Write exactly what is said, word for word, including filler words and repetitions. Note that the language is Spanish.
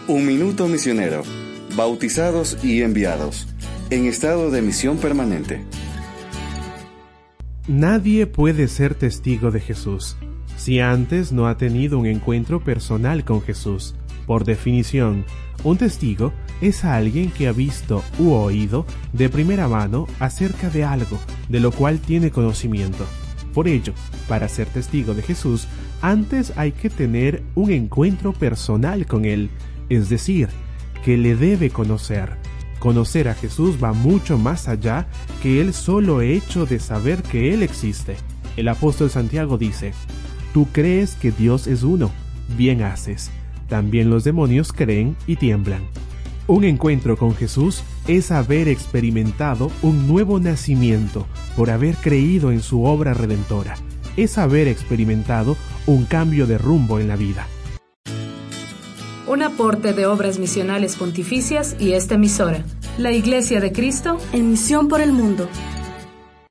Un minuto misionero. Bautizados y enviados. En estado de misión permanente. Nadie puede ser testigo de Jesús si antes no ha tenido un encuentro personal con Jesús. Por definición, un testigo es alguien que ha visto u oído de primera mano acerca de algo de lo cual tiene conocimiento. Por ello, para ser testigo de Jesús, antes hay que tener un encuentro personal con Él, es decir, que le debe conocer. Conocer a Jesús va mucho más allá que el solo hecho de saber que Él existe. El apóstol Santiago dice: «Tú crees que Dios es uno, bien haces. También los demonios creen y tiemblan». Un encuentro con Jesús es haber experimentado un nuevo nacimiento por haber creído en su obra redentora. Es haber experimentado un cambio de rumbo en la vida. Un aporte de Obras Misionales Pontificias y esta emisora, la Iglesia de Cristo, en misión por el mundo.